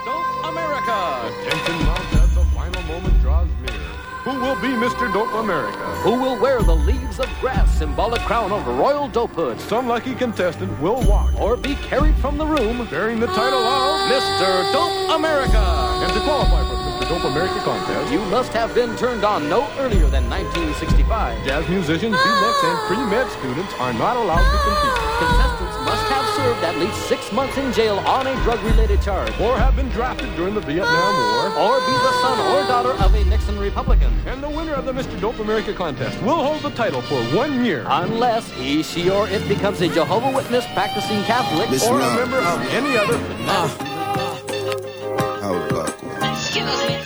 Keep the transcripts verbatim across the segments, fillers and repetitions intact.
Dope America. Tension mounts as the final moment draws near. Who will be Mister Dope America? Who will wear the leaves of grass symbolic crown of royal dopehood? Some lucky contestant will walk or be carried from the room bearing the title of Mister Dope America. And to qualify for the Mister Dope America contest, you must have been turned on no earlier than nineteen sixty-five. Jazz musicians, B-Mex, and pre-med students are not allowed to compete. Contestants must have served at least six months in jail on a drug-related charge, or have been drafted during the Vietnam War, or be the son or daughter of a Nixon Republican. And the winner of the Mister Dope America contest will hold the title for one year. Unless he, she, or it becomes a Jehovah's Witness practicing Catholic Listen or a up. member of any other... Uh. Hold up. Excuse me.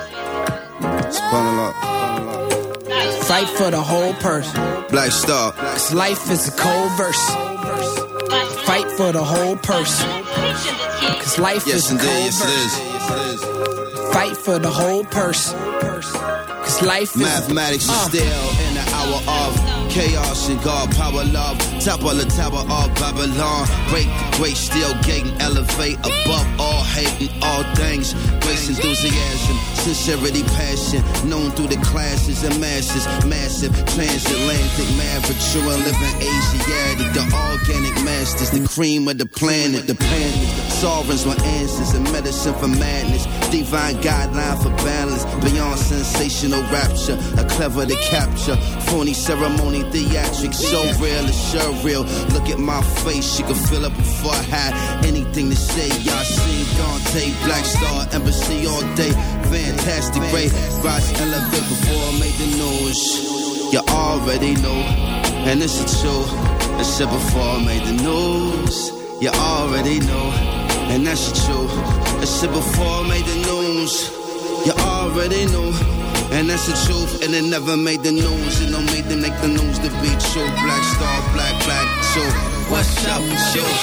Spun up. Fight for the whole person. Black Star. Cause life is a cold verse. Fight for the whole person. Cause life yes, is a indeed. cold Yes, verse. it is. Yes, it is. Fight for the whole person. Cause life is mathematics uh. is still in the hour of chaos and God power love. Top of the tower of Babylon. Break the great steel gate and elevate above all hate and all things. Grace, enthusiasm, sincerity, passion. Known through the classes and masses. Massive, transatlantic, mad, mature, living Asiatic. The organic masters, the cream of the planet. The planet, sovereigns with answers and medicine for madness. Divine guideline for balance. Beyond sensational rapture. A clever to capture. Phony ceremony, theatrics. So real, it's sure real. Look at my face, you can feel it before I had anything to say. Y'all seen Dante, Black Star, Embassy all day. Fantastic, great. Rise elevate before I made the news. You already know, and it's a truth. I said before I made the news. You already know, and that's the truth. I said before I made the news. You already know, and that's the truth. And it never made the news. It don't make them make the news to be true. Black Star, black, black, true. What's up with you?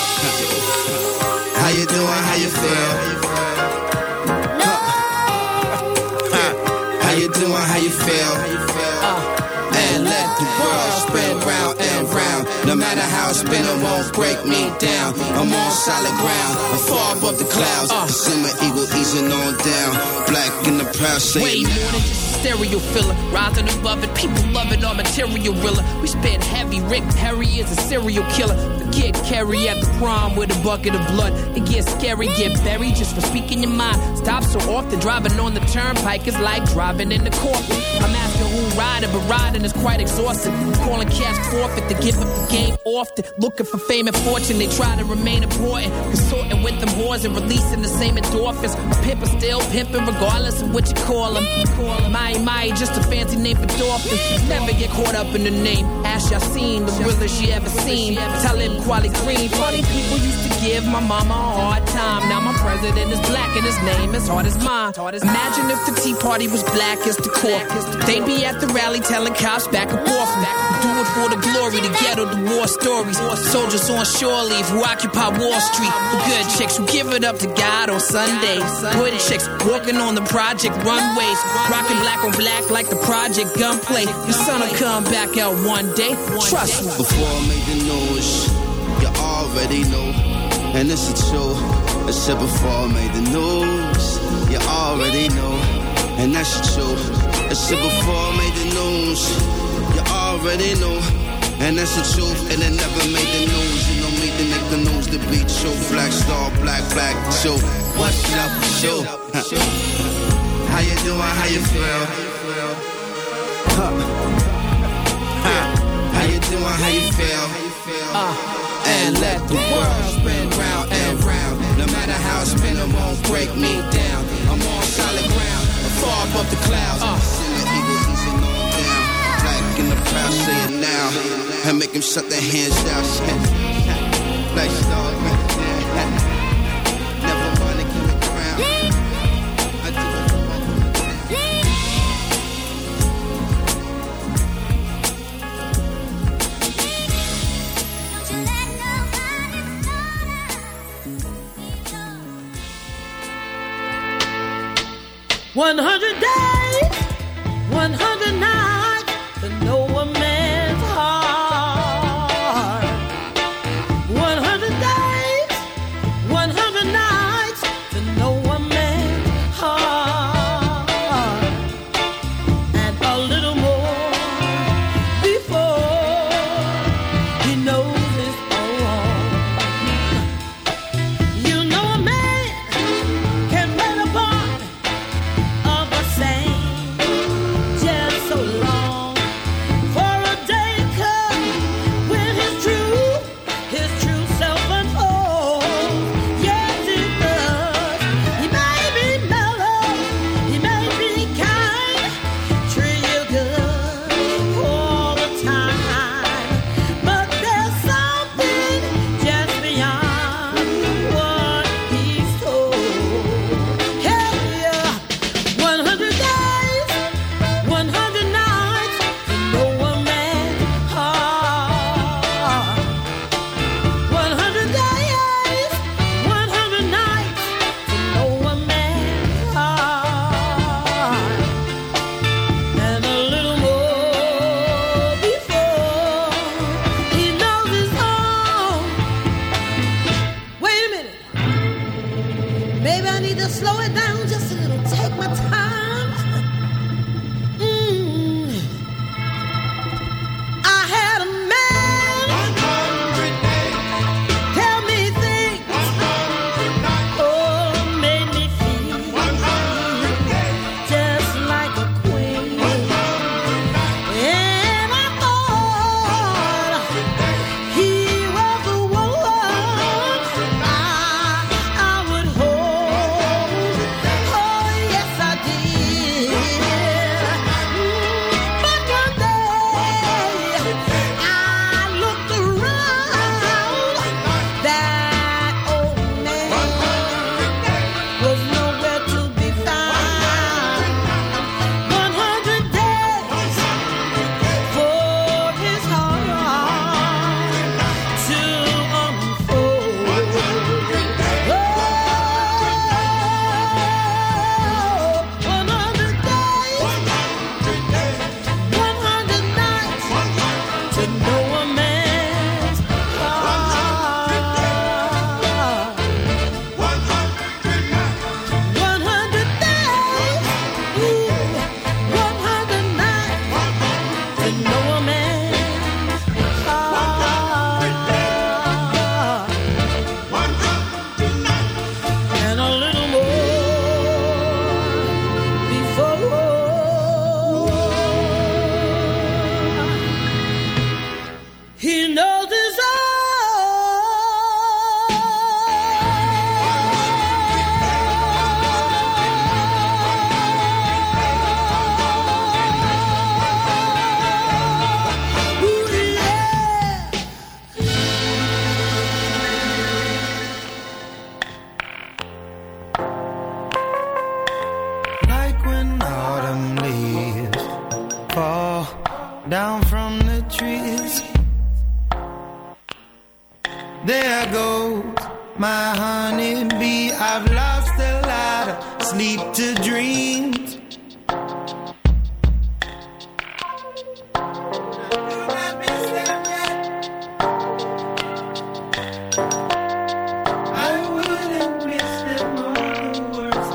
How you doing? How you feel? How you doing? How you feel? Uh, and let the world spread round and round. No matter how it's been, it won't break me down. I'm on solid ground. I'm far above the clouds. Uh, December eagle easing on down. Black in the proud saying. Way more than just a stereo filler. Rising above it, people love it, all material realer. We spit heavy. Rick Perry is a serial killer. Forget Kerry at the prom with a bucket of blood. It gets scary, get buried just for speaking your mind. Stop so often, driving on the turnpike is like driving in the coffin. I'm asking who riding, but riding is quite exhausting. Calling cash forfeit to give up the game often. Looking for fame and fortune, they try to remain important. Consorting with them whores and releasing the same endorphins. A pimp is still pimping regardless of what you call them. My, my, just a fancy name for dolphins. Never get caught up in the name. Ash Yassine, the realest you ever seen. Tell him Quali Green. Funny people used to give my mama a hard time. Now my president is black and his name is hard as mine. Imagine if the Tea Party was black as the core. They'd be at the rally telling cops back and forth. Do it for the glory, the ghetto, the war stories. Soldiers on shore leave who occupy Wall Street. The good chicks who give it up to God on Sundays. Good chicks walking on the project runways. Rocking black on black like the project gunplay. Your son will come back out one day. Trust me. Before I made the news, you already know, and it's a truth. I said before I made the news, you already know, and that's the truth. I said before I made the news, you already know, and that's the truth. And it never made the news. You know me to make the news to be true. Black Star, black, black, true. What's up with you? How you doing? How you feel? Huh. Huh. How you doing? How you feel? Uh. And let the world spin round and round. No matter how it's been, it won't break me down. I'm on solid ground, I'm far above the clouds. Uh. Send the eagle easing on down. Black in the proud, say it now. And make them shut their hands down. Black Star, never wanna give me crown. I do it for my One hundred days, one hundred nights to know a man's heart. One hundred days, one hundred nights to know a man's down just a little, take my time. Mm. I had a man tell me things, oh, made me feel just like a queen. And I thought he was the one I, I would hold. Oh, yes, I did. Mm, but one day I looked around. That old man was nowhere to be found. One hundred days for his heart to unfold. Oh, one hundred days, one hundred nights to know a man's heart. one hundred days, ooh, one hundred nights to know a man's heart. And a little more before he knows his own. Ooh, yeah. Like when autumn leaves fall down from the trees. There goes my honeybee. I've lost a lot of sleep to dreams. I wouldn't miss them all the words.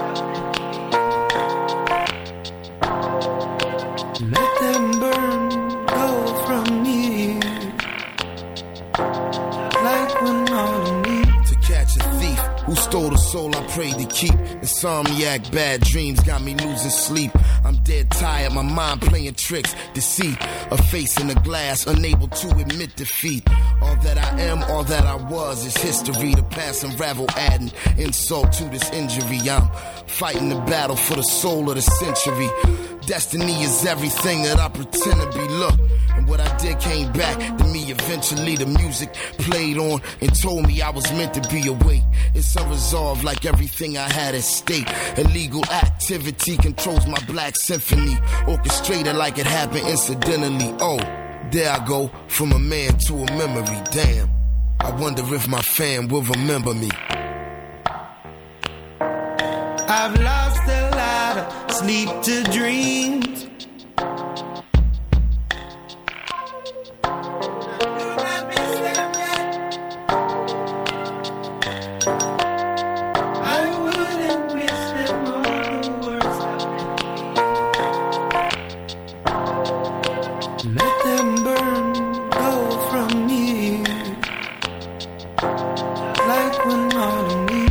Let them burn, go from here. Like when autumn leaves. To catch a thief who stole the soul I prayed to keep. Insomniac, bad dreams got me losing sleep. I'm dead tired, my mind playing tricks, deceit. A face in the glass, unable to admit defeat. All that I am, all that I was is history. The past unravel, adding insult to this injury. I'm fighting the battle for the soul of the century. Destiny is everything that I pretend to be. Look, and what I did came back to me eventually. The music played on and told me I was meant to be awake. It's unresolved like everything I had at stake. Illegal activity controls my black symphony, orchestrated like it happened incidentally. Oh, there I go, from a man to a memory. Damn, I wonder if my fam will remember me. I've lost a lot of sleep to dreams. I wouldn't miss them all the words. Let them burn, go from here. Like when autumn leaves.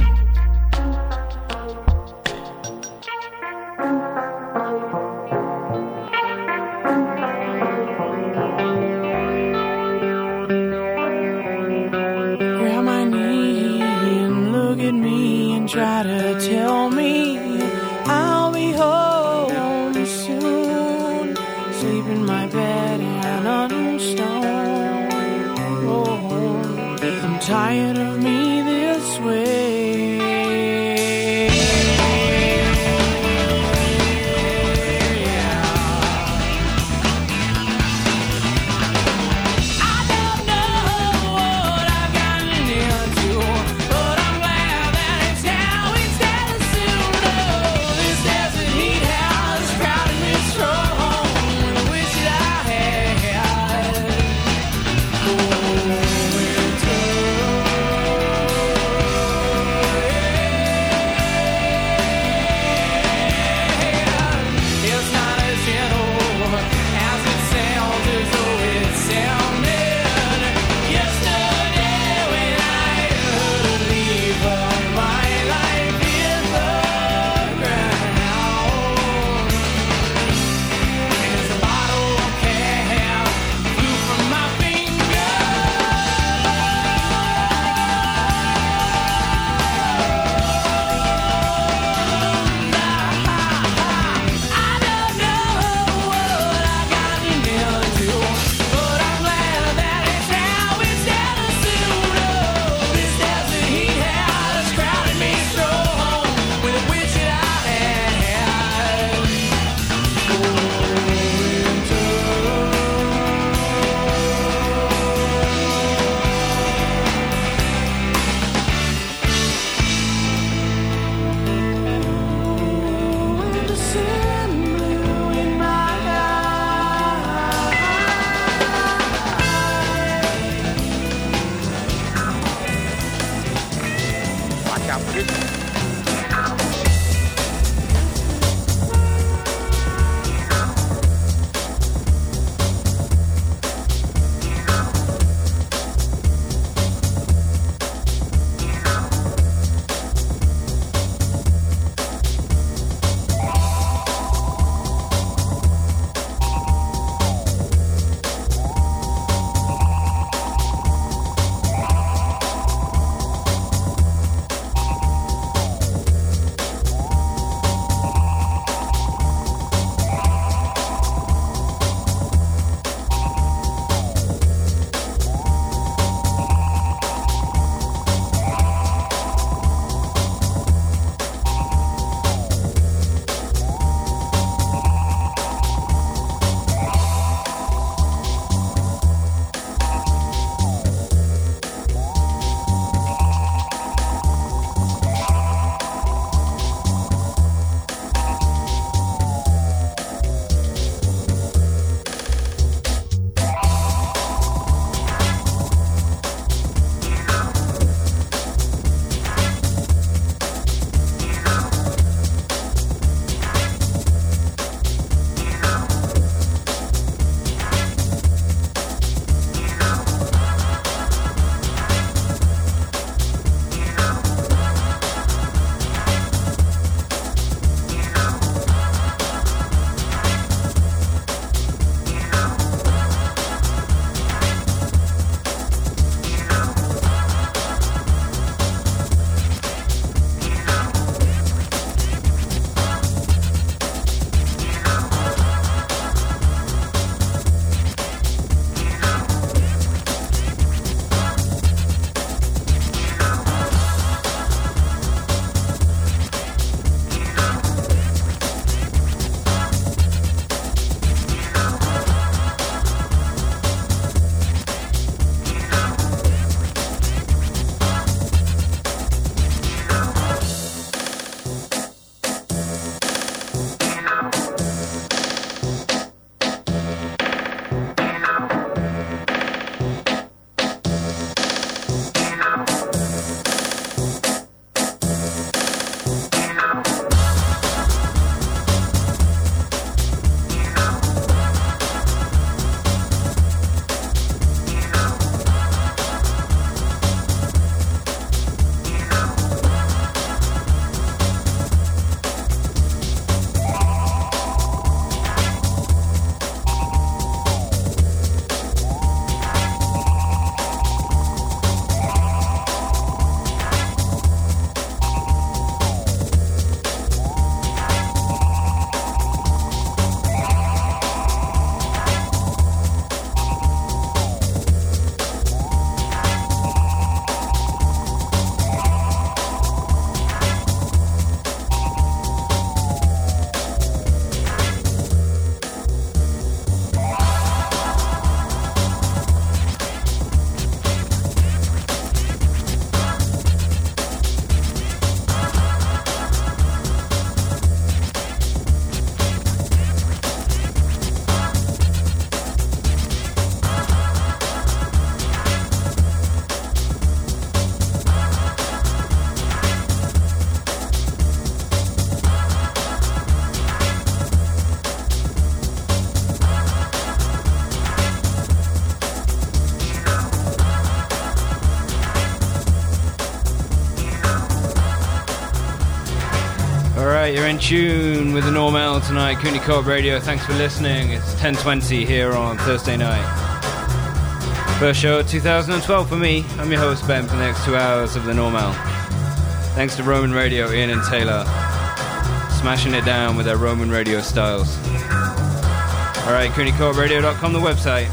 in tune with the Normal tonight, Cooney Co-op Radio. Thanks for listening. It's ten twenty here on Thursday night. First show of two thousand twelve for me. I'm your host, Ben, for the next two hours of the Normal. Thanks to Roman Radio, Ian and Taylor, smashing it down with their Roman Radio styles. Alright, Cooney Co op radio dot com, the website.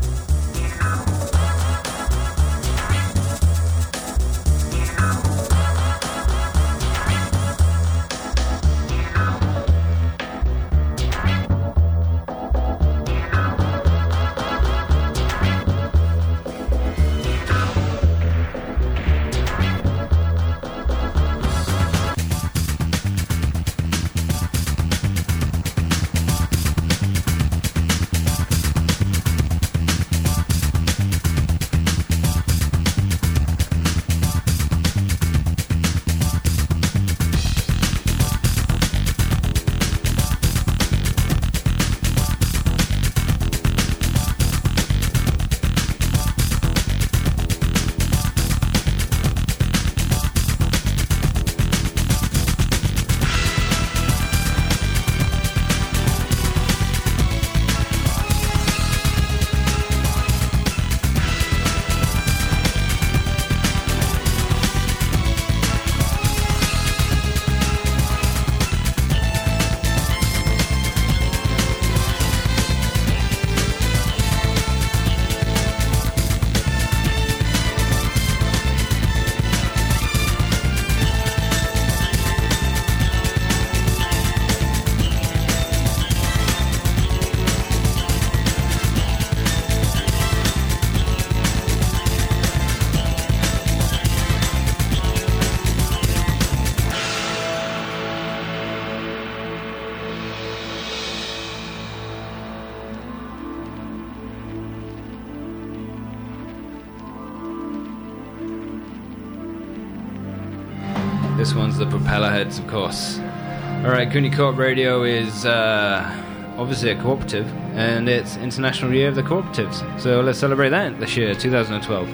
This one's the Propeller Heads, of course. Alright, Cooney Co-op Radio is uh, obviously a cooperative, and it's International Year of the Cooperatives. So let's celebrate that this year, two thousand twelve.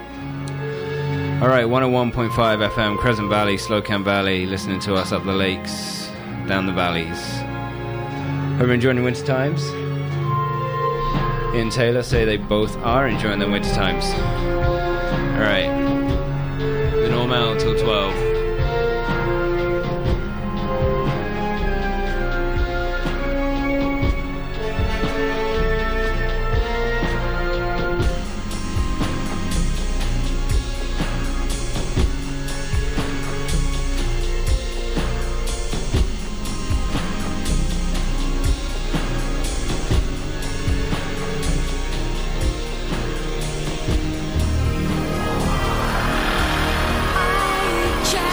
Alright, one oh one point five F M, Crescent Valley, Slocum Valley, listening to us up the lakes, down the valleys. Hope you're enjoying the winter times. Ian and Taylor say they both are enjoying the winter times. Alright, the Normal until twelve. Try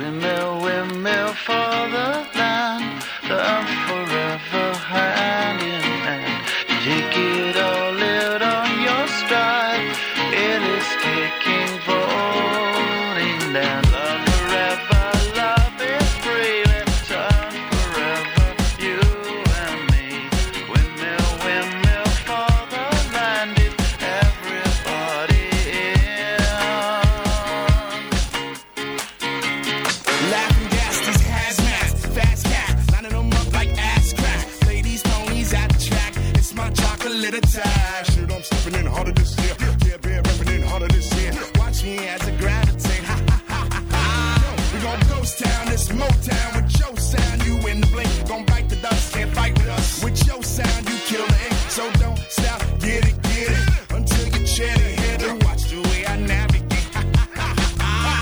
Windmill, windmill for the land, the forever hand in hand. Take it all out on your stride. It is taking voting down. Love forever, love is free. Let's turn forever, you and me. Windmill, windmill for the land. Is everybody in? Laughing gas, these hazmats, fast cat, lining them up like ass crack. Play these ponies at the track. It's my chocolate attack. Shit, I'm stepping in harder this year. Yeah, bear repping in harder this year. Watch me as I gravitate. Ha ha ha ha ha. We gon' ghost town, this Motown with your sound. You in the blink, gon' bite the dust, can't fight with us. With your sound, you kill the ink. So don't stop, get it, get it, until you chat it, hit it. Watch the way I navigate. Ha ha ha ha ha.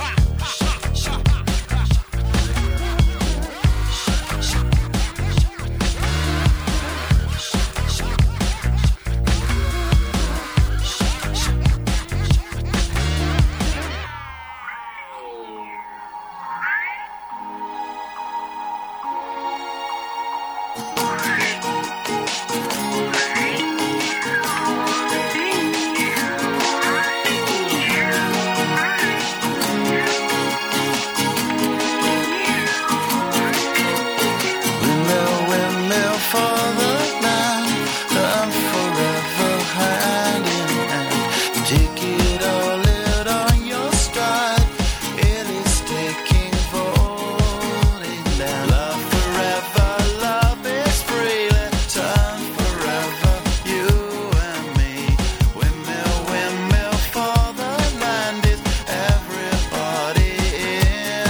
Windmill, windmill for the land, the forever hand in hand. Take it all out on your stride. It is taking voting down. Love forever, love is free. Let's turn forever, you and me. Windmill, windmill for the land. Is everybody in?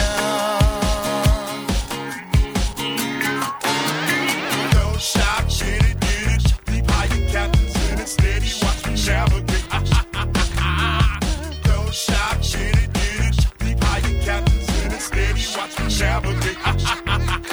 Don't stop, get it, get it. Deep higher captains in it, steady, watch me navigate. Ha, ha, ha, ha, ha. Don't stop, get it, get it. Deep higher captains in it, steady, watch me navigate. Ha, ha, ha, ha, ha.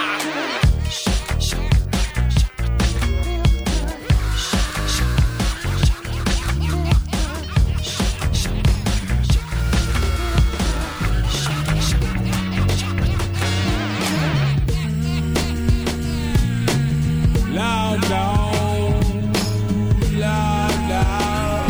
Loud, loud, loud, loud,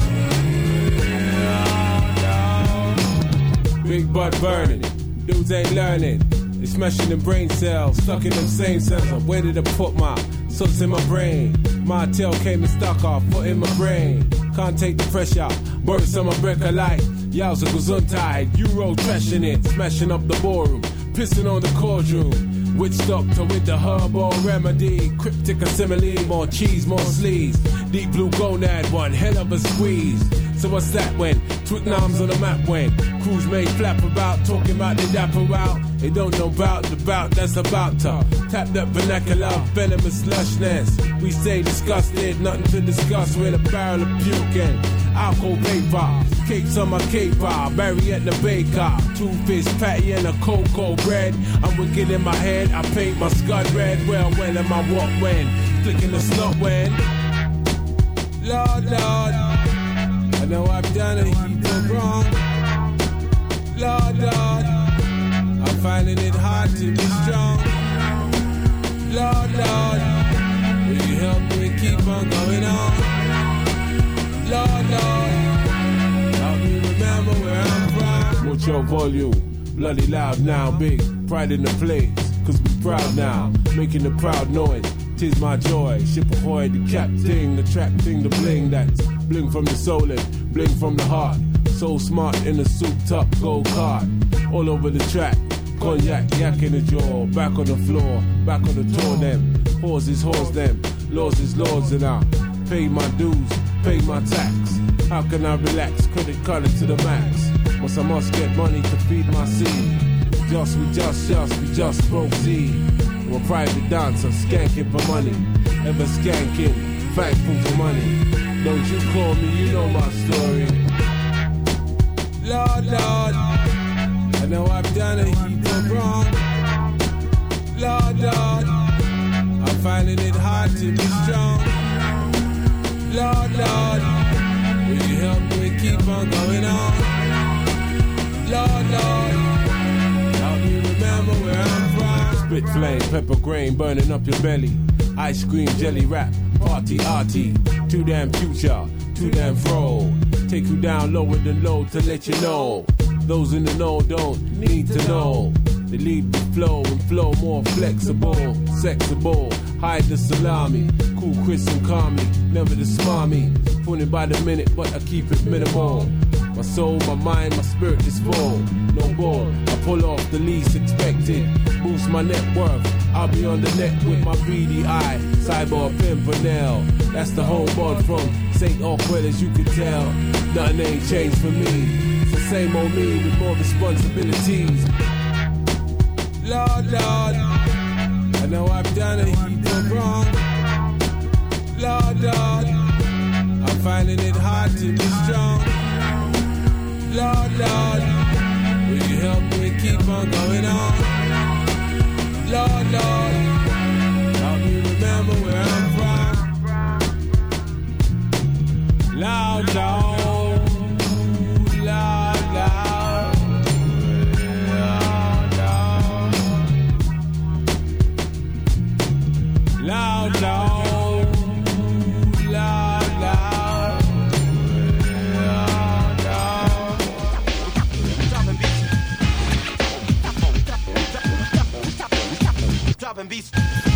loud, loud. Big butt burning, dudes ain't learning. They smashing them brain cells, stuck in them same cells. Where did I put my sauce in my brain? My tail came and stuck off, foot in my brain. Can't take the pressure, burst on my break a light. Yowza gesundheit, Euro trashing it, smashing up the ballroom, pissing on the courtroom. Witch doctor with the herbal remedy, cryptic assimile, more cheese, more sleaze. Deep blue gonad, one hell of a squeeze. So what's that when? Twickenham's on the map when crews made flap about, talking about the dapper out. They don't know about the bout that's about to tap that vernacular, venomous lushness. We stay disgusted, nothing to discuss with a barrel of puking. Alcohol vapor, cakes on my caper, Barry at the baker. Two fish patty and a cocoa bread. I'm wicked in my head, I paint my scud red. Well, when am I what when? Flicking the slot when? Lord, Lord, I know I've done a heap of wrong. Lord, Lord, I'm finding it hard to be strong. Lord, Lord, will you help me keep on going on? Lord, Lord, help me remember where I'm from. Watch your volume, bloody loud now, big pride in the place. Cause we proud now, making the proud noise. Tis my joy, ship ahoy, the captain, attracting the bling that's bling from the soul and bling from the heart. So smart in a souped up gold cart, all over the track. Cognac, yak in the jaw, back on the floor, back on the tour them. Whores is whores them, laws is laws and I pay my dues, pay my tax. How can I relax? Credit card to the max. Once I must get money to feed my seed. Just, we just, just, we just broke Z. I'm a private dancer, skanking for money. Ever skanking, thankful for money. Don't you call me, you know my story. Lord, Lord, I know I've done a heap of wrong. Lord, Lord, I'm finding it hard to be strong. Lord, Lord, will you help me keep on going on? Lord, Lord, Spit flame, pepper grain, burning up your belly. Ice cream, jelly wrap, party arty. Too damn future, too damn fro. Take you down lower than low to let you know. Those in the know don't need to know. They lead the flow and flow more flexible, sexable. Hide the salami, cool Chris and calmly. Never the smarmy, pulling by the minute, but I keep it minimal. My soul, my mind, my spirit is full. No more, I pull off the least expected. Boost my net worth, I'll be on the net with my beady eye. Cyborg Pimpernel, that's the homeboy from Saint Orquel, as you can tell. Nothing ain't changed for me. It's the same old me with more responsibilities. Lord, Lord, I know I've done a heap of wrong. Lord, Lord, I'm finding it hard to be strong. Lord, Lord, will you help me keep on going on? Lord, Lord, help me remember where I'm from. Loud, loud, loud, loud, loud, loud, loud. Dropping beats.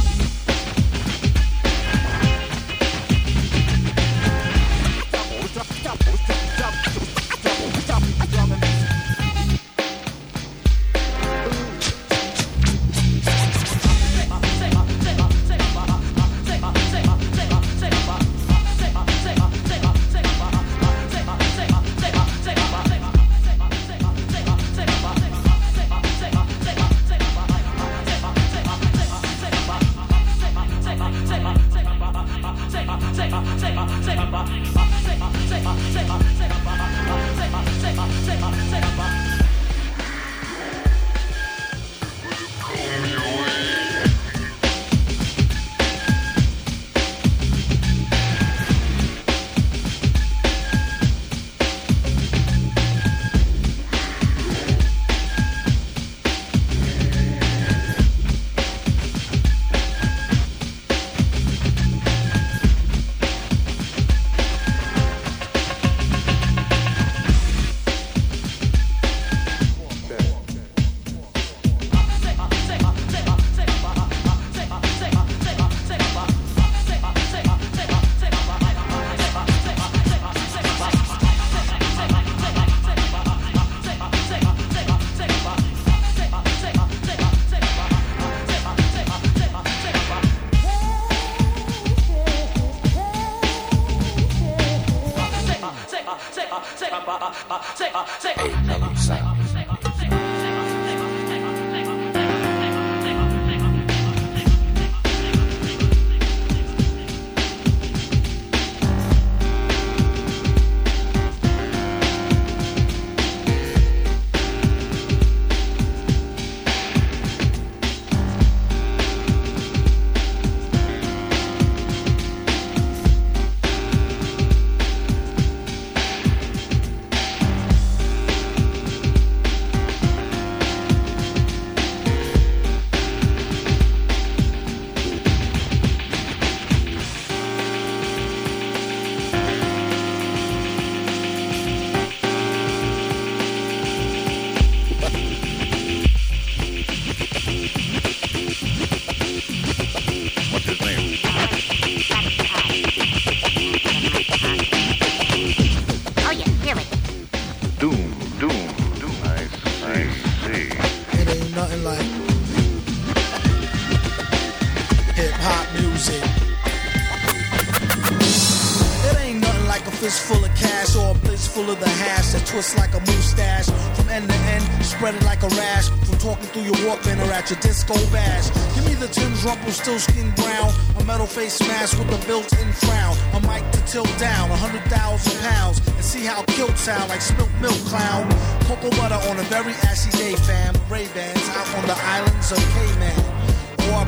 Twist like a moustache from end to end, spread it like a rash. From talking through your Walkman or at your disco bash. Give me the Tim's Rumple, still skin brown. A metal face mask with a built-in frown. A mic to tilt down, a hundred thousand pounds. And see how kilt sound like spilt milk clown. Cocoa butter on a very ashy day, fam. Ray-Bans out on the islands of Cayman. Or I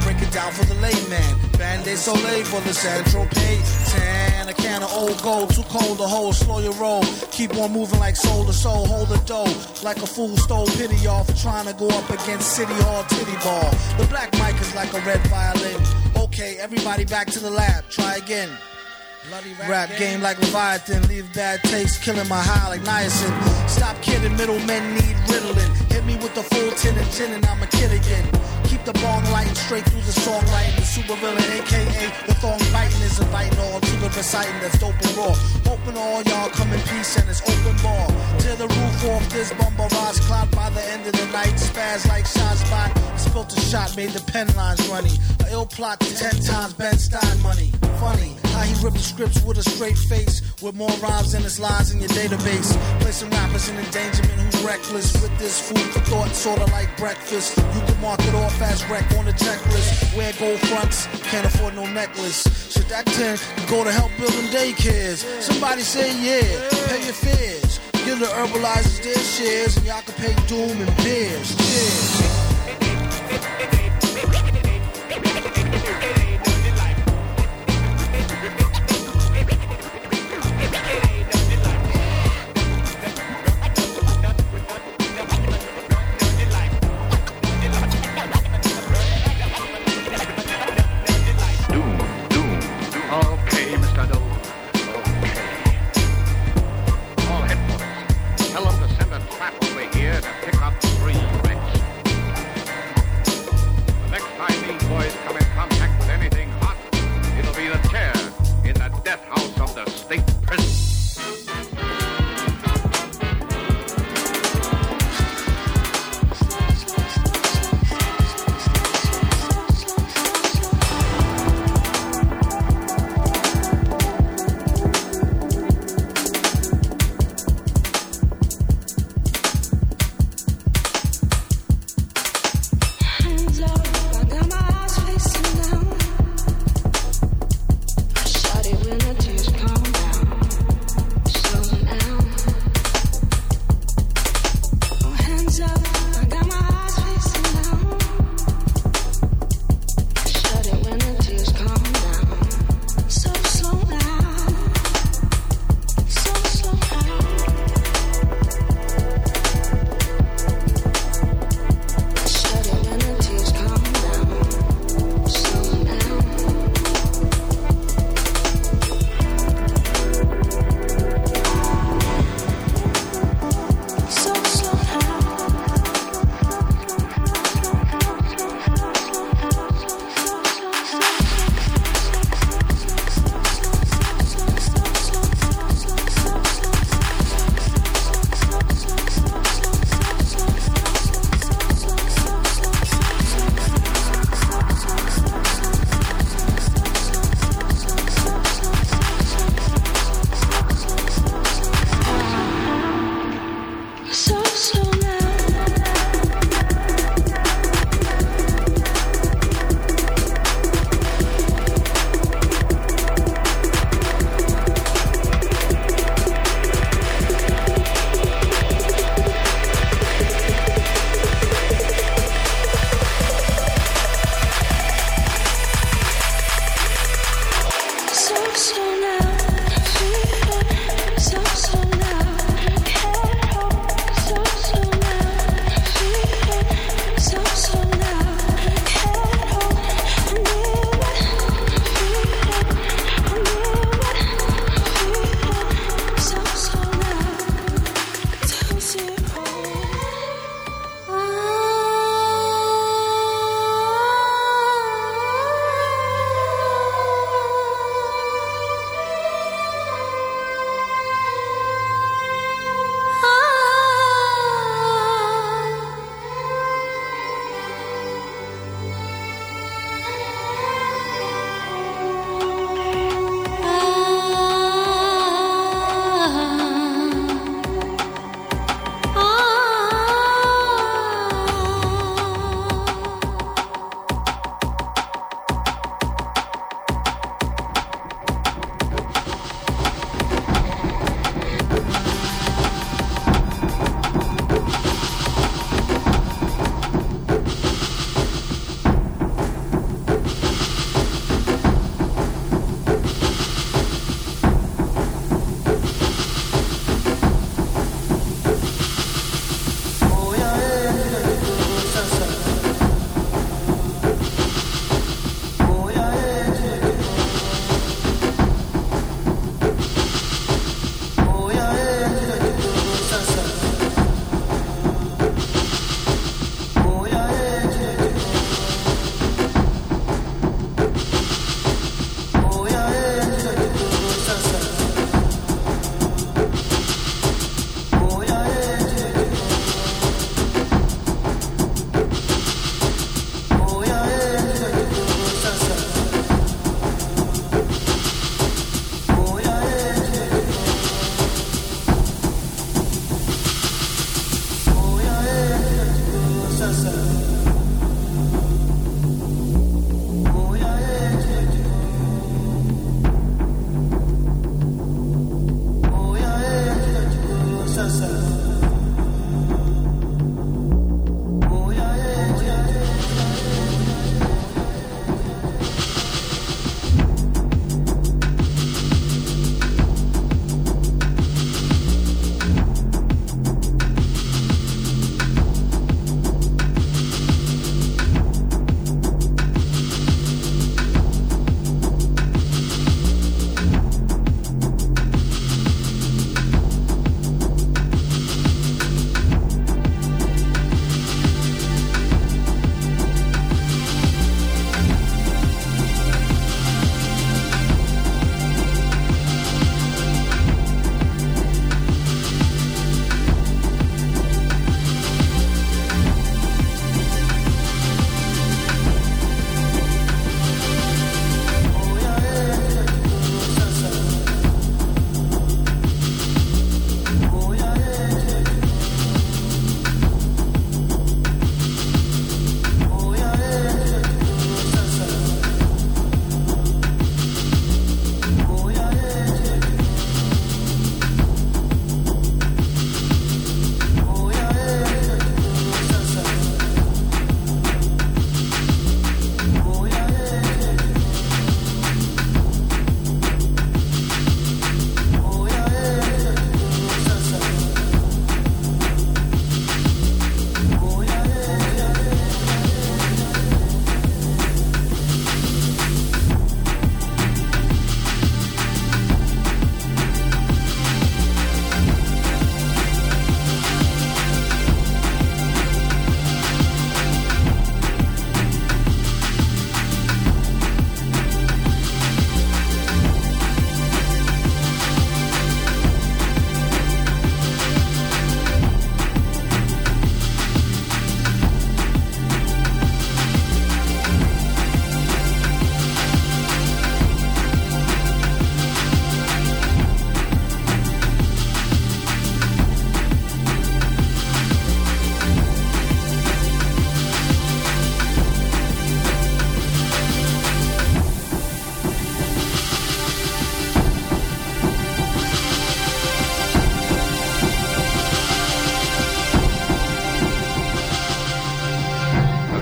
break it down for the layman. Band-Aid Soleil for the Saint-Tropez. Tan, a can of old gold, too cold to hold. Slow your roll, keep on moving like soul to soul. Hold the dough, like a fool stole pity y'all for trying to go up against City Hall titty ball. The black mic is like a red violin. Okay, everybody back to the lab, try again. Rap, rap game. game like Leviathan, leave bad taste, killing my high like niacin. Stop kidding, middlemen need riddling. Hit me with the full tin and tin and I'm a kid again. Keep the bong lighting straight through the songwriting. The super villain, aka the thong biting, is inviting all to the reciting that's dope and raw. Hoping all y'all come in peace and it's open bar. Tear the roof off this bomb barrage cloud by the end of the night. Spaz like shot spot. Spilt a shot, made the pen lines runny. A ill plot to ten times Ben Stein money. Funny how he ripping scripts with a straight face, with more rhymes than his lines in your database. Placing rappers in endangerment who's reckless. With this food for thought, sorta like breakfast. You can mark it off as wreck on the checklist. Wear gold fronts, can't afford no necklace. Should that ten go to help building daycares? Somebody say yeah, pay your fears. Give the herbalizers their shares, and y'all can pay Doom and beers. Cheers.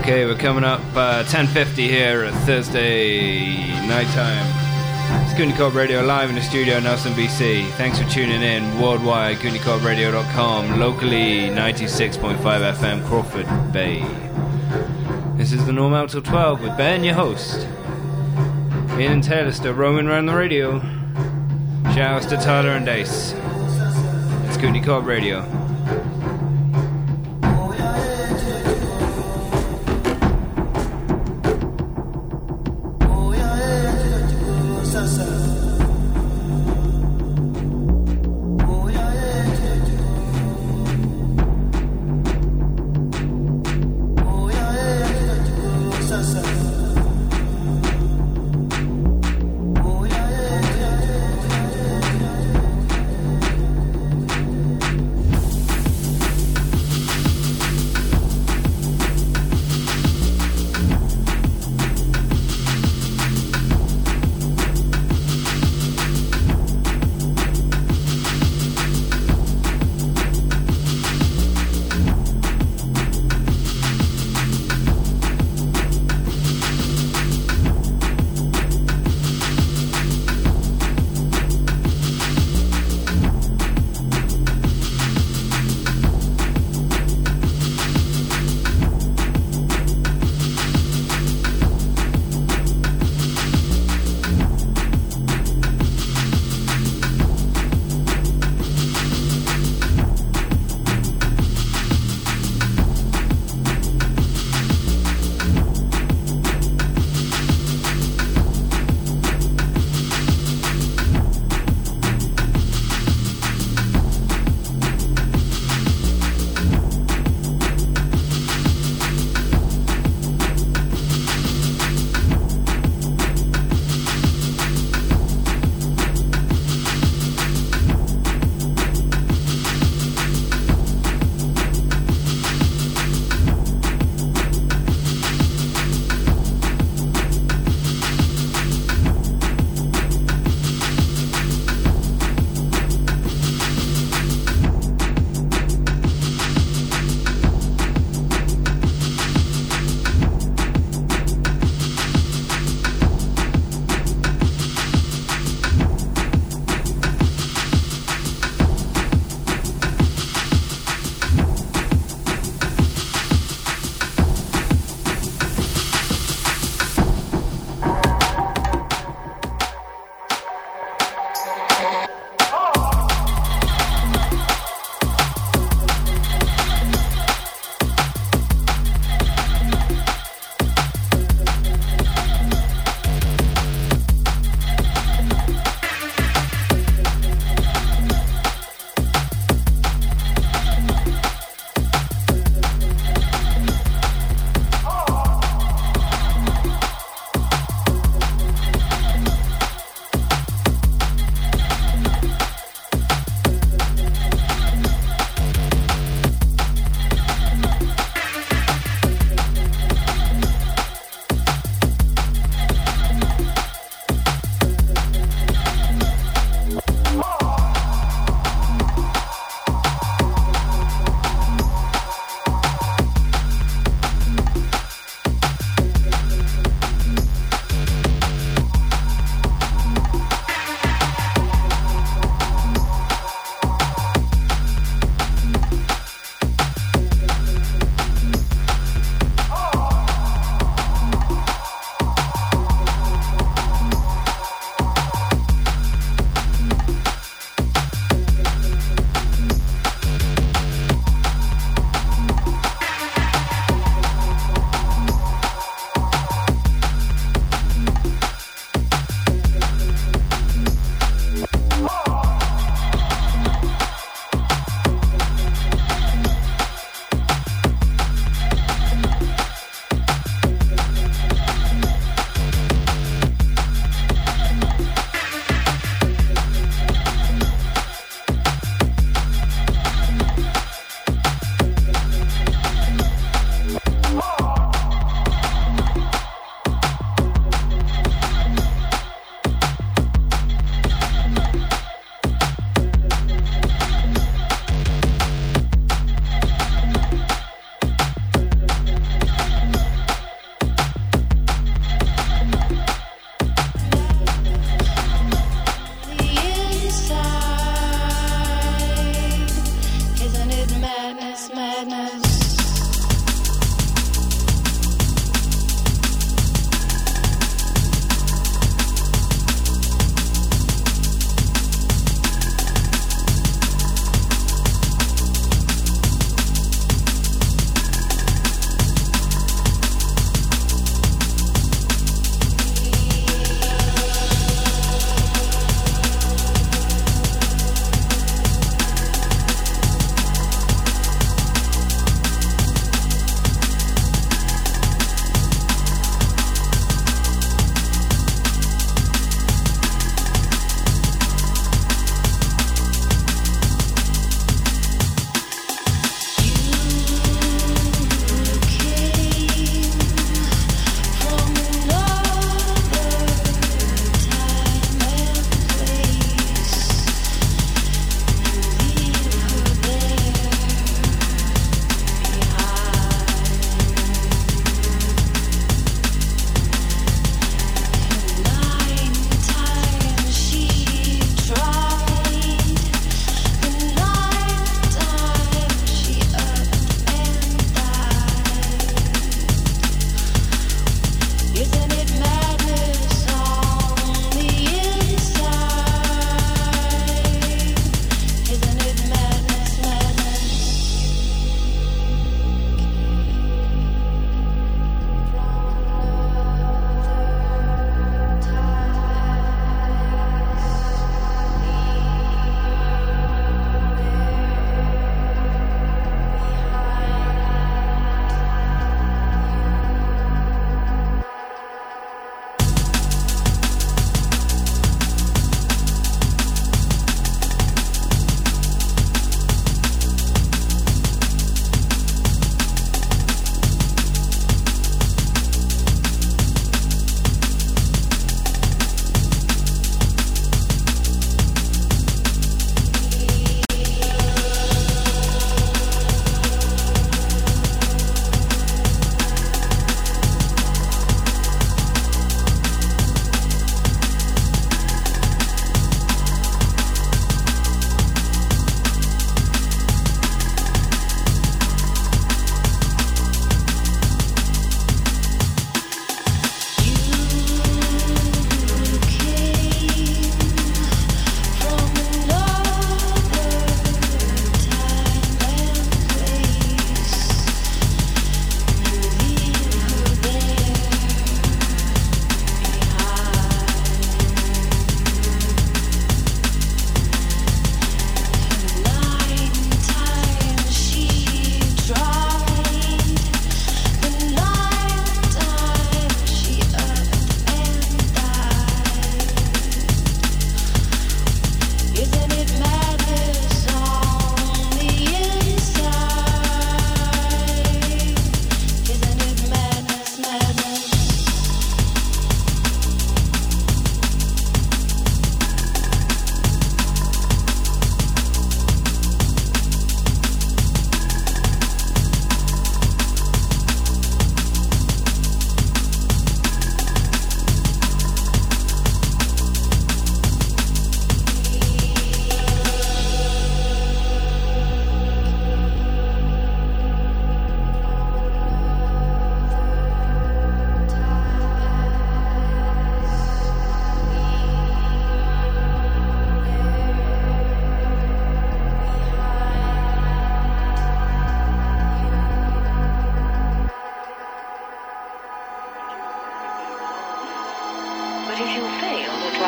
Okay, we're coming up uh, ten fifty here at Thursday night time. It's Goonie Corp Radio live in the studio in Nelson, B C. Thanks for tuning in. Worldwide, goonie corp radio dot com. Locally, ninety-six point five F M, Crawford Bay. This is the Normal Till twelve with Ben, your host. Ian and Taylor still roaming around the radio. Shouts to Tyler and Dace. It's Goonie Corp Radio.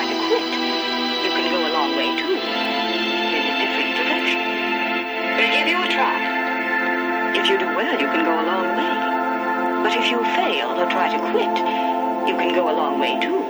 try to quit, you can go a long way too, in a different direction. We'll give you a try. If you do well, you can go a long way. But if you fail or try to quit, you can go a long way too.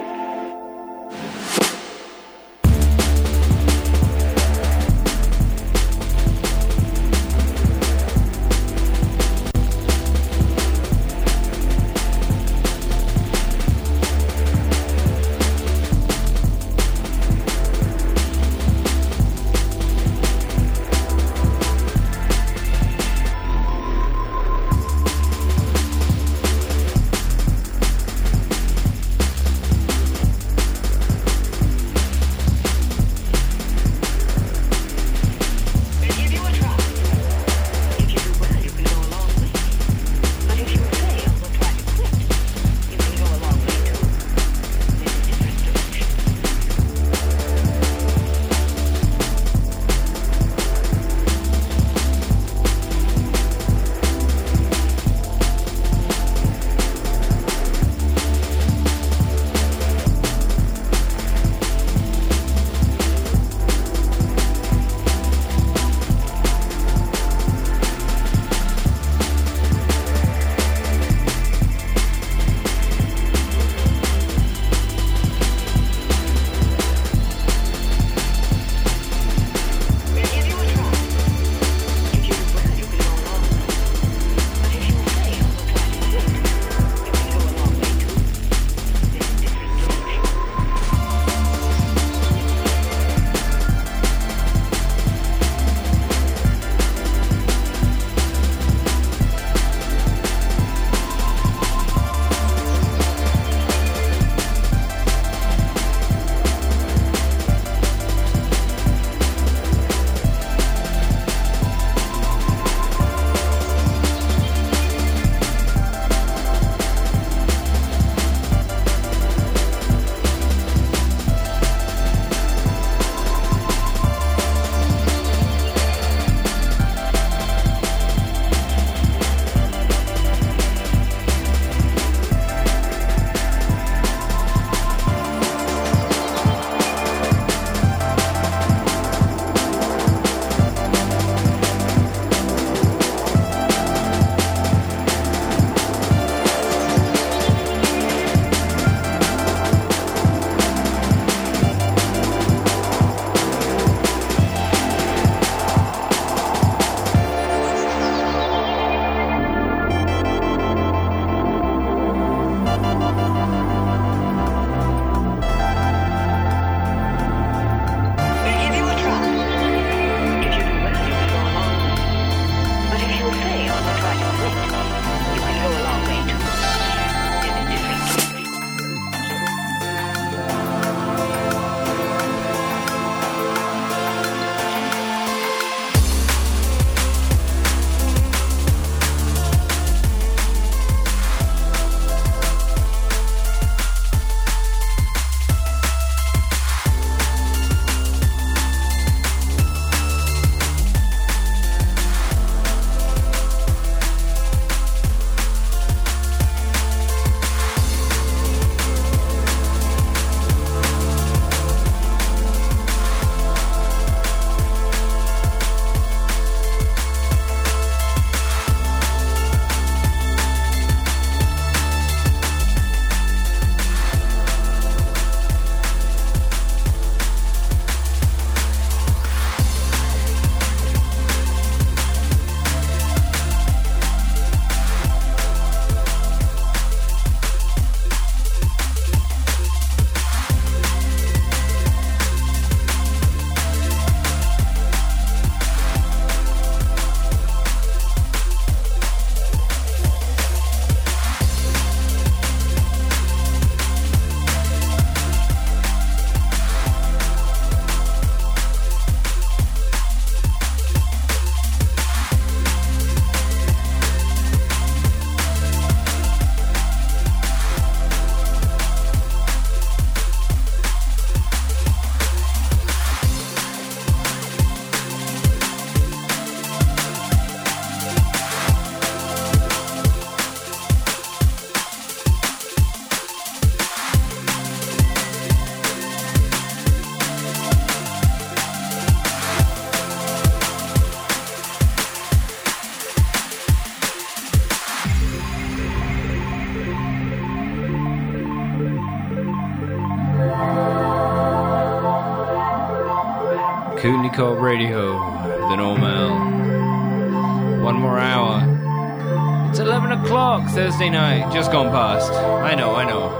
Kootenai Co-op Radio, the normal. One more hour. It's eleven o'clock Thursday night. Just gone past. I know, I know.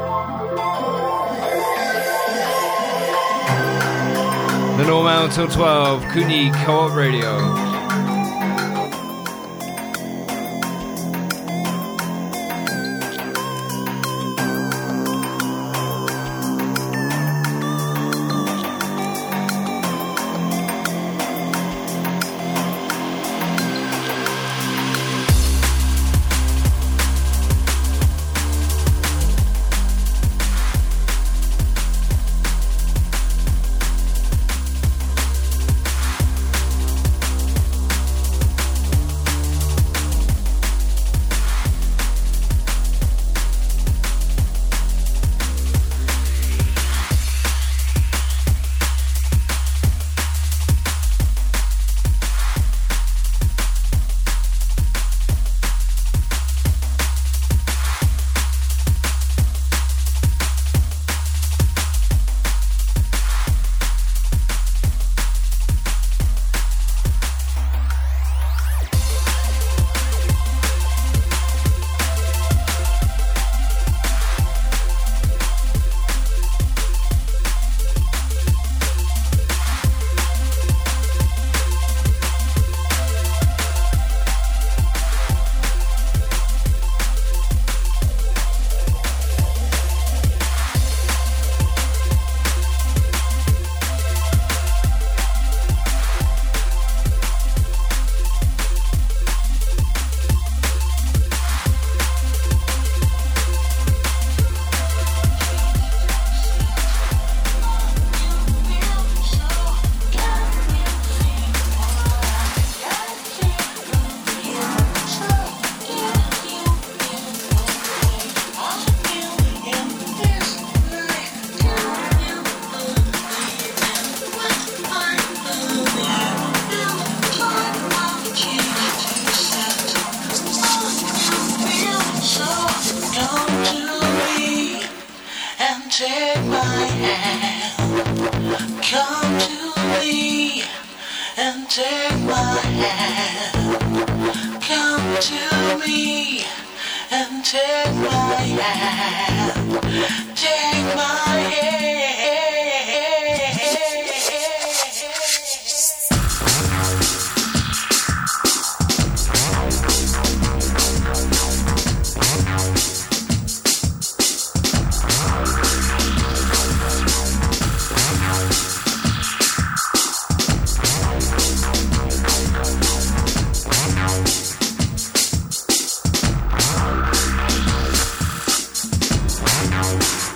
The normal till twelve. Kootenai Co-op Radio. Wow.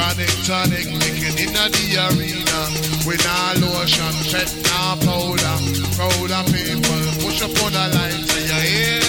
chronic tonic, licking in the arena. We nah lotion, pet nah powder. Crowd of people push up on the line, say you hear?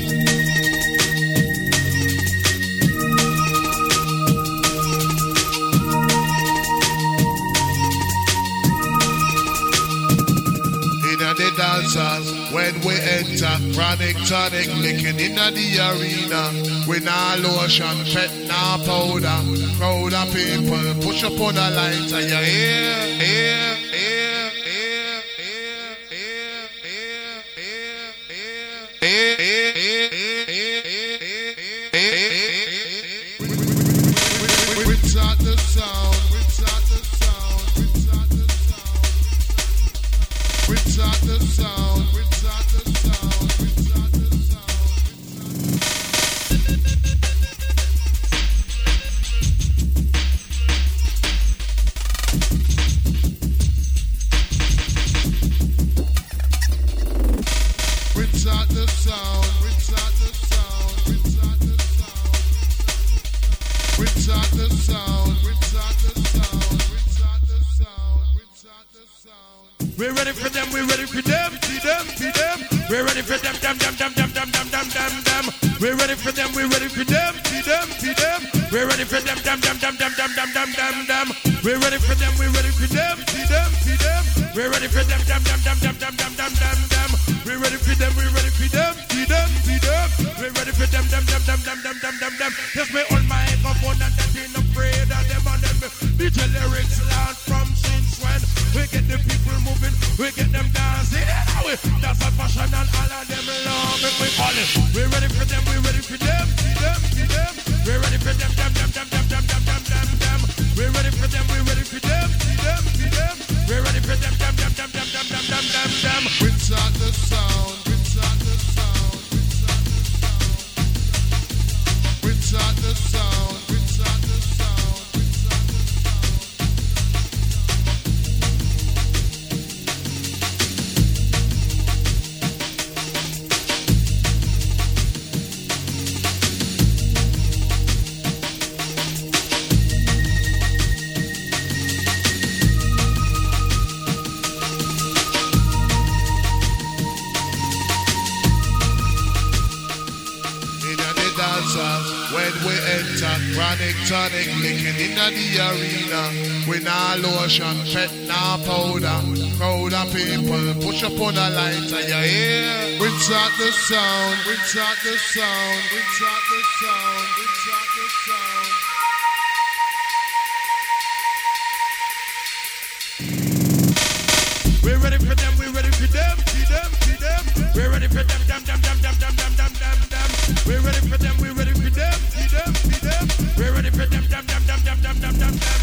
The dancers, when we enter, chronic tonic, licking in the arena. We nah lotion, pet nah powder. Crowd of people push up on the line, say you hear, hear, hear, hear, hear, hear, hear, hear. We start the sound, we start the sound, we start the sound. We start the sound, we start the sound, we start the sound. We start the sound, we start the sound, we start the sound. We start the sound, we start the sound, we start the sound, we start the sound. We're ready for them, we're ready for them, see them, see them. We're ready for them, them, them, them, them, them, them, them, them, them. We're ready for them, we're ready for them, see them, see them. We're ready for them, them, them, them, them, them, them, them, them, them. We're ready for them, we're ready for them, see them, see them. We're ready for them, them, them, them, them, them, them, them, them, them. We're ready for them, we're ready for them, see them, see them. We're ready for them, them, them, them, them, them, them, them, them. Yes, we hold my microphone and that ain't afraid of them and them. D J lyrics land from since when we get the people moving, we get them dancing. That's a fashion and all of them love it. We call it. We're ready for them, we're ready for them, see them, see them. We're ready for them, them, them, them, them, them, them, them, them, them. We're ready for them, we're ready for them, see them, see them. We're ready for them, them, them, them, them, them, them, them, them, them. We start the sound, we start the sound, we start the sound, we start the sound, we start the when we enter, chronic tonic, licking in the arena. We nah lotion, pet nah powder. Crowd of people push up on the line, say you hear? We start the sound, we start the sound, we start the sound, we start the sound. We're ready for them, we're ready for them, see them, see them. We're ready for them, them, them, them, them, them, them, them, them, them. We're ready for them, we're ready for them, see them, see them. We're ready for them, them, them, them, them, them, them, them, them, them.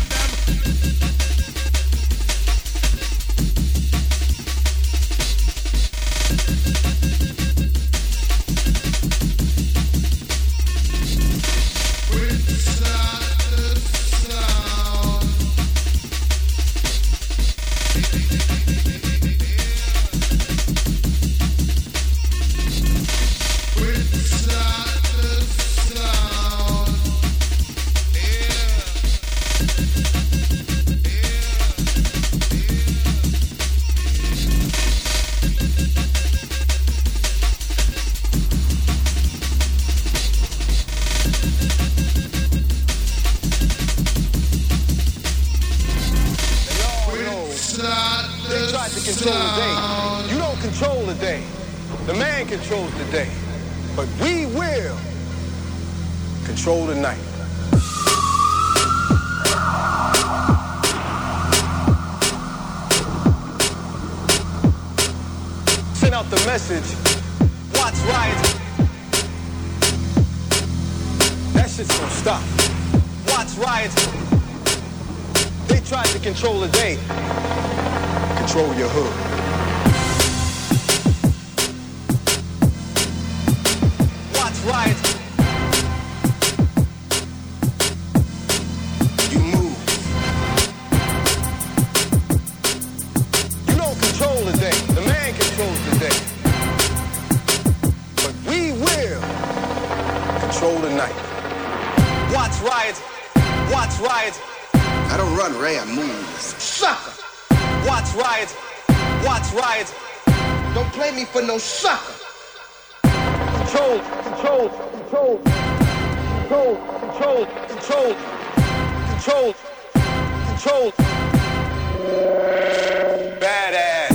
Controls the day, but we will control the night. Send out the message, watch riot. That shit's gonna stop. Watch riot. They tried to control the day. Control your hood. Right. You move. You don't control the day. The man controls the day. But we will control the night. Watch riot. Watch riot. I don't run, Ray, I move. Sucker! Watch riots. Watch riots. Don't play me for no sucker. Control, control, control, control, control, control, control, control. Badass.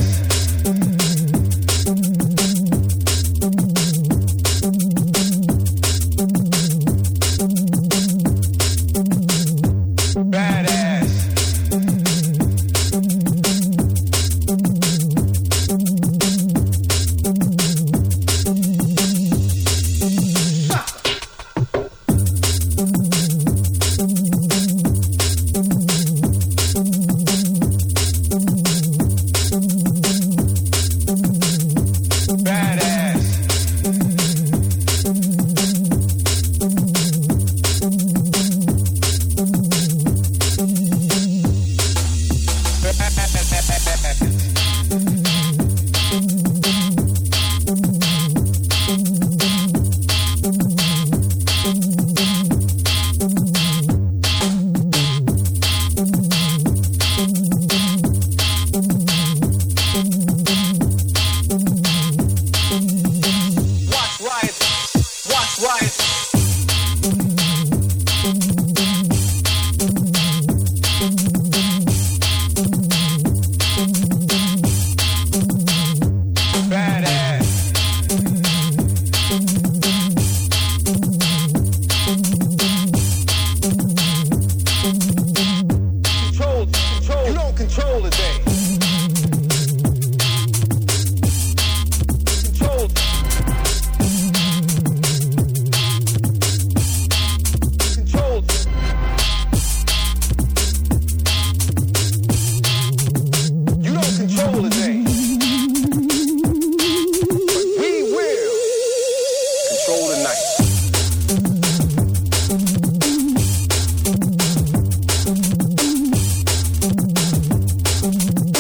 Mm-hmm.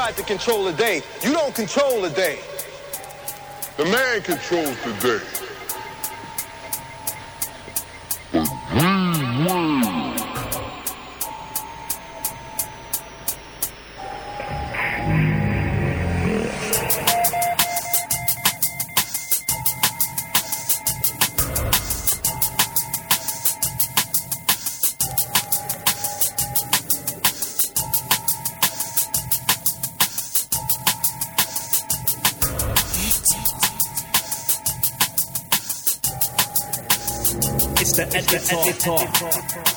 tried to control the day. You don't control the day. The man controls the day. The editor. editor.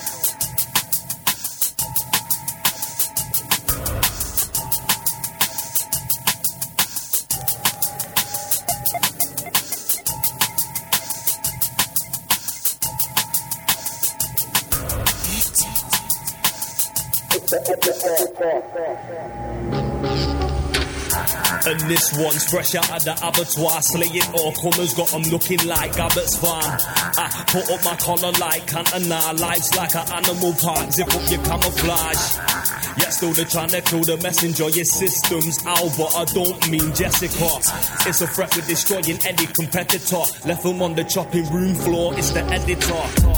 And this one's fresh out of the abattoir, slaying all comers, got them looking like Abbott's farm. I put up my collar like Cantona, life's like an animal park, zip up your camouflage. Yet still they're trying to kill the messenger, your system's out, but I don't mean Jessica. It's a threat with destroying any competitor, left them on the chopping room floor, it's the editor.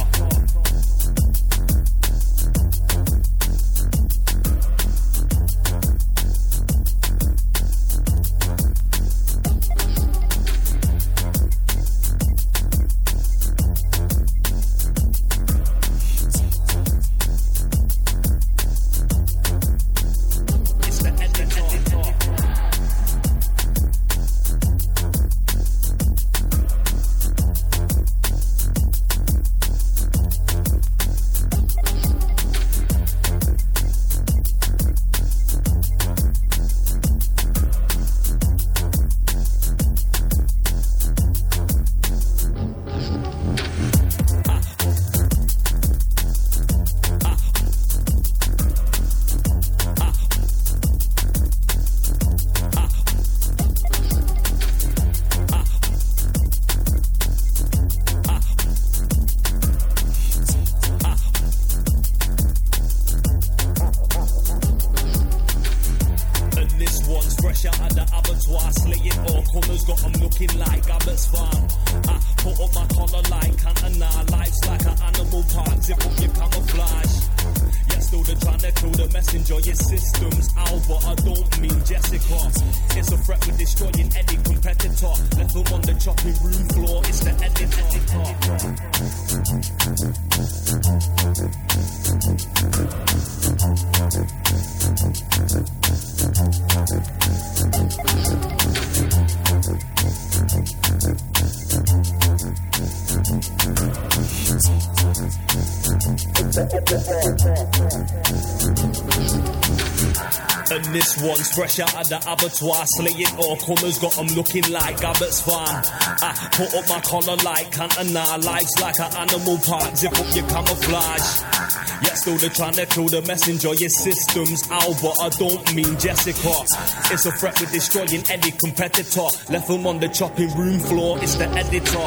And this one's fresh out of the abattoir, slaying all comers, got them looking like Abbott's farm. I put up my collar like Cantona, life's like an animal park, zip up your camouflage. Yet still they're trying to kill the messenger, your system's out, but I don't mean Jessica. It's a threat with destroying any competitor, left them on the chopping room floor, it's the editor.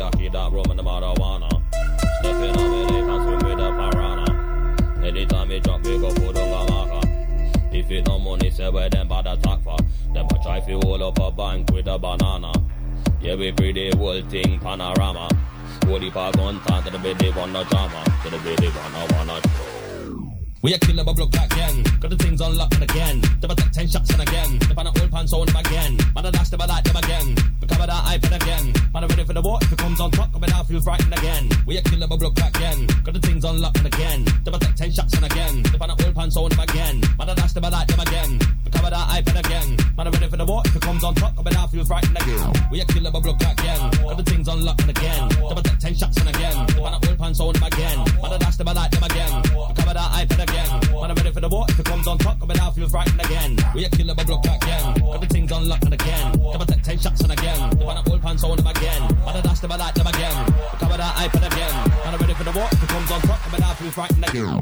Yaki, that rum and the marijuana. Stepping on me, they can swim with the piranha. Anytime me drop, me go put on a marker. If it no money, say where them bad attack for. Them a try fi hold up a bank with a banana. Yeah, we breed the whole thing panorama. Holy pa gun time to the bed, they want no drama. To the bed, they want no wanna. We a killer bubble clock again. Got the things unlocked again. Double take ten shots and again. The pan old pants on them again. Man, I dash them, I like them again. We cover that iPad again. Man, I'm ready for the war. If it comes on top, coming out, feel frightened again. We a killer bubble clock again. Got the things unlocked again. Double take ten shots and again. The pan old pants on them again. Man, I dash them, I like them again. We cover that iPad again. Man, I'm ready for the war. If it comes on top, coming out, feel frightened again. We a killer bubble clock again. Got the things unlocked again. Double take ten shots and again. The pan old pants on them again. Man, I dash them, I like them again. We cover that iPad again. Man, I'm ready for the war. If it comes on top, coming out, feel frightened again. We a killer bubble clock again. Got the things unlocked again. Double take ten shots and again. The pan old pants on them again. Man, I dash them, I like them again. We cover that iPad again. Man, I'm ready for the war. If it comes on top, coming out, feel frightened again.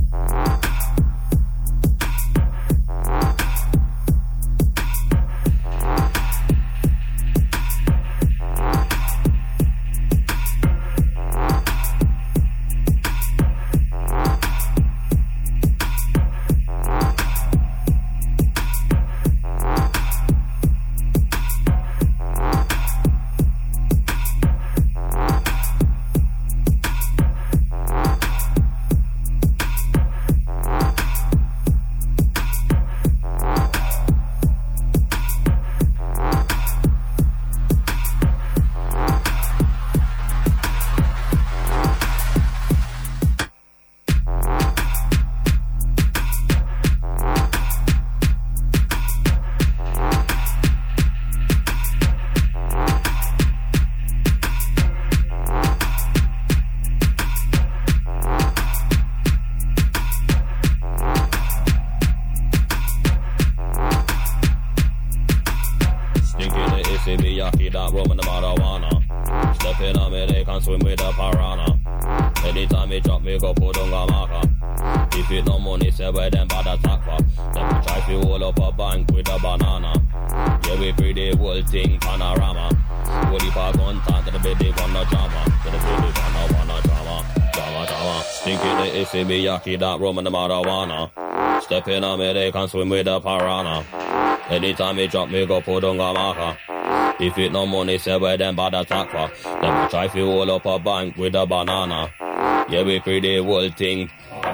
Yaki, that rum and the marijuana. Stepping on me, they can swim with the piranha. Anytime me drop, me go put on a marker. If it no money, say where them bad attack for. Them try to hold up a bank with a banana. Yeah, we create the whole thing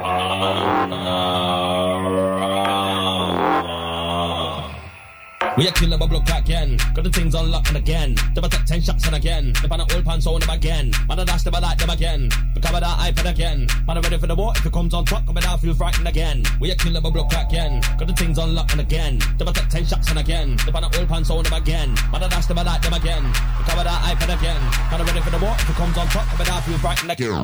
panorama. We a killer bubble clock again. Got the things unlocked again. Double take ten shots and again. The pan old pants on them again. Man, I dash them, I like them again. We cover that iPad again. Man, I'm ready for the war. If it comes on top, coming out, feel frightened again. We a killer bubble clock again. Got the things unlocked again. Double take ten shots and again. The pan old pants on them again. Man, I dash them, I like them again. We cover that iPad again. Man, I'm ready for the war. If it comes on top, coming out, feel frightened again.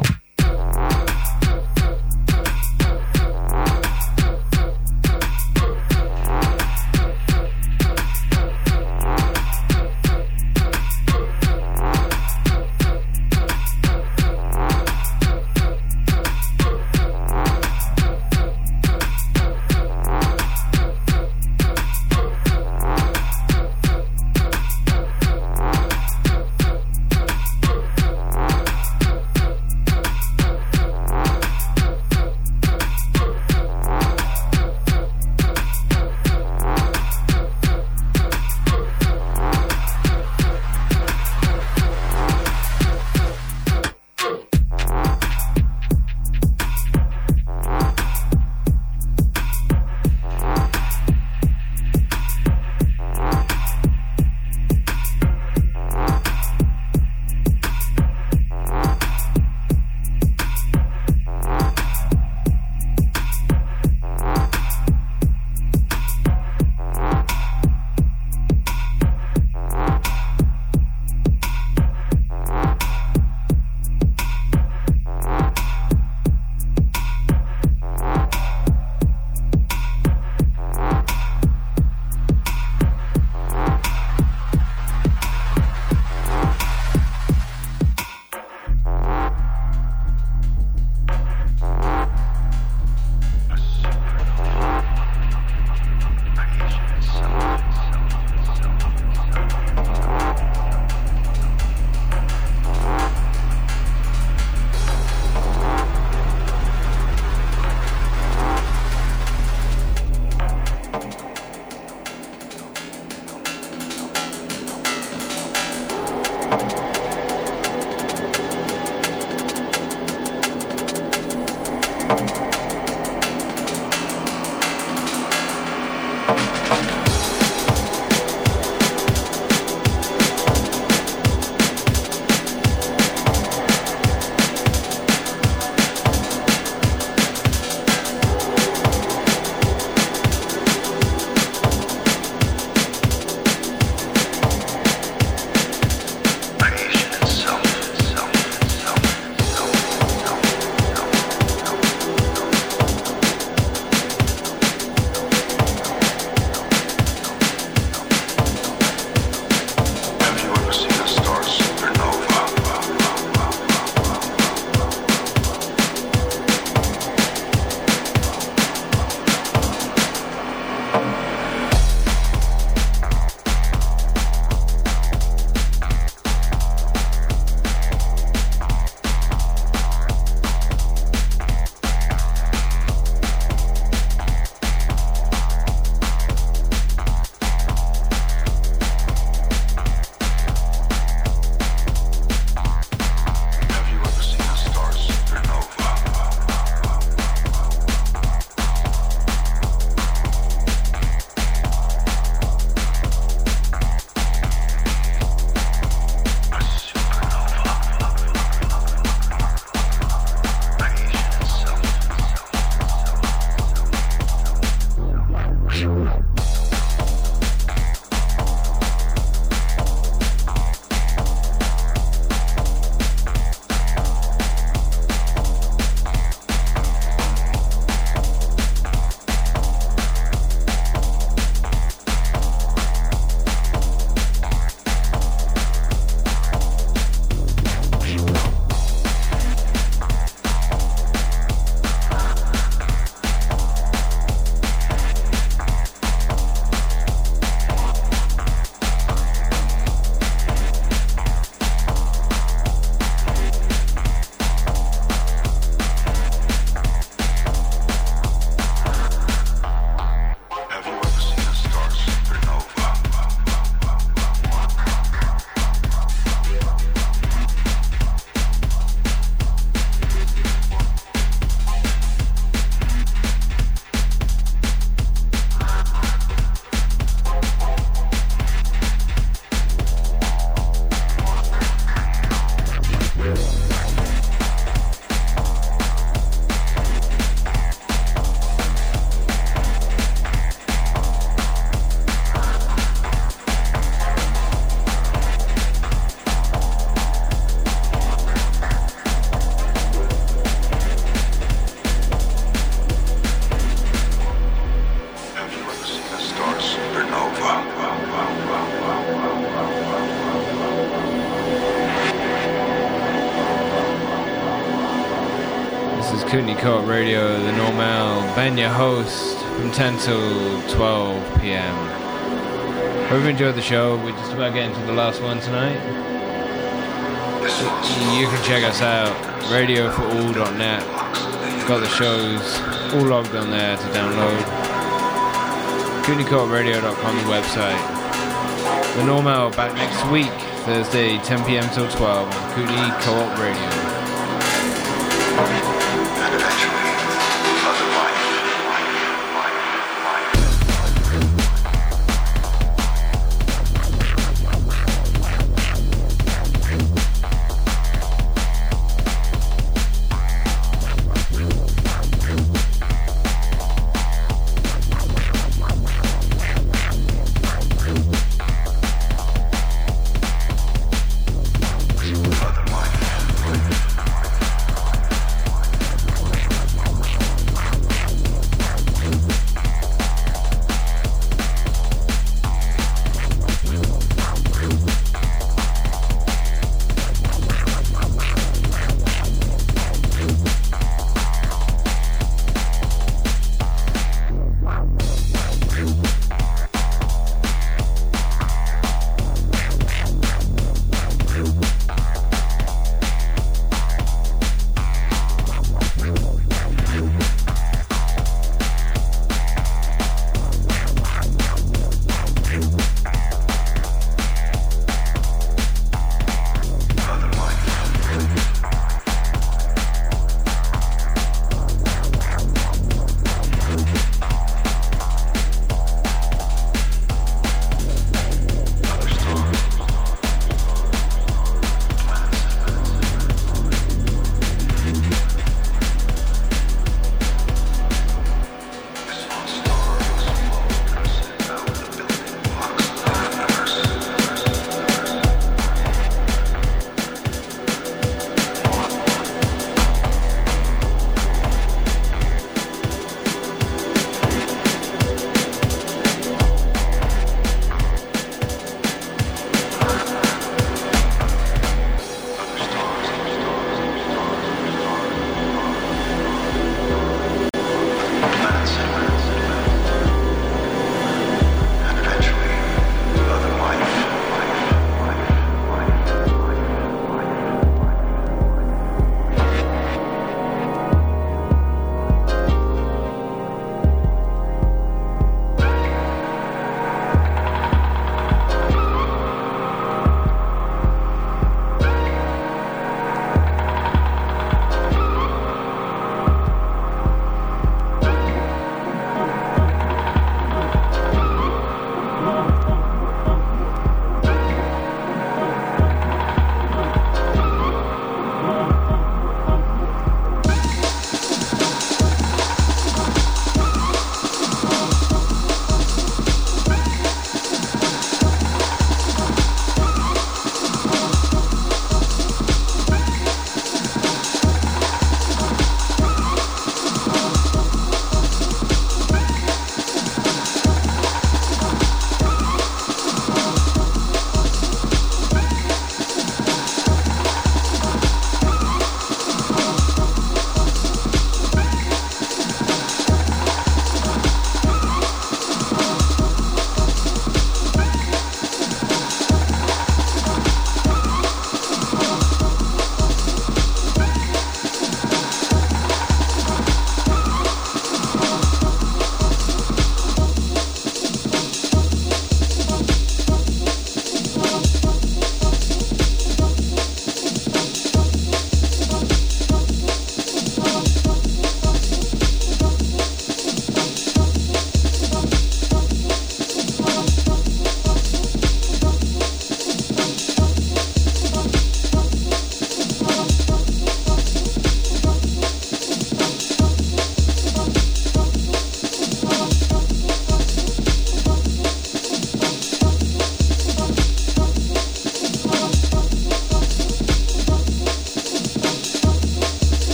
Kootenai Co-op Radio, the normal. Ben, your host, from ten till twelve p.m. Hope you enjoyed the show. We're just about getting to the last one tonight. You can check us out, radio for all dot net. Got the shows all logged on there to download. Kootenai Co-op Radio dot com, the website. The normal back next week, Thursday, ten p.m. till twelve on Kootenai Co-op Radio.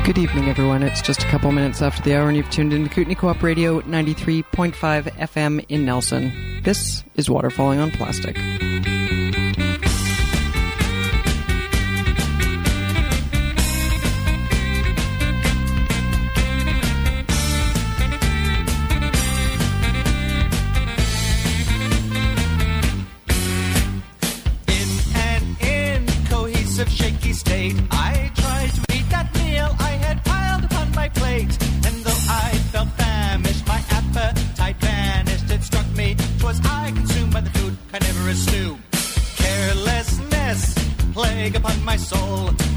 Good evening, everyone. It's just a couple minutes after the hour, and you've tuned into Kootenai Co-op Radio ninety-three point five F M in Nelson. This is Water Falling on Plastic. In an incohesive, shaky state, I tried to eat that meal I had piled upon my plate. And though I felt famished, my appetite vanished. It struck me 'twas I consumed by the food carnivorous stew. Carelessness, plague upon my soul.